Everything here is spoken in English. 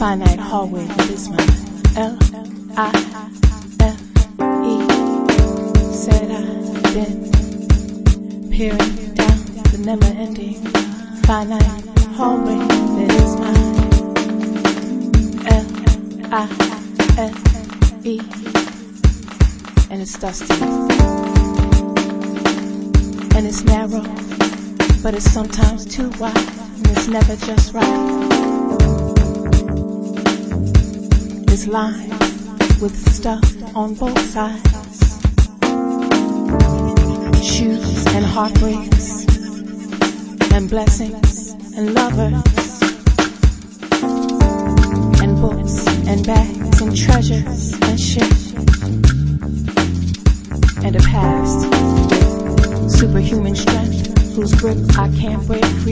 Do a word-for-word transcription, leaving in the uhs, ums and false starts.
finite hallway that is my L I F E. Said I've been peering down the never-ending finite hallway that is my L I F E. And it's dusty and it's narrow, but it's sometimes too wide, and it's never just right. It's lined with stuff on both sides, shoes and heartbreaks, and blessings and lovers, and books and bags and treasures and shit, and a past, superhuman strength whose grip I can't break free.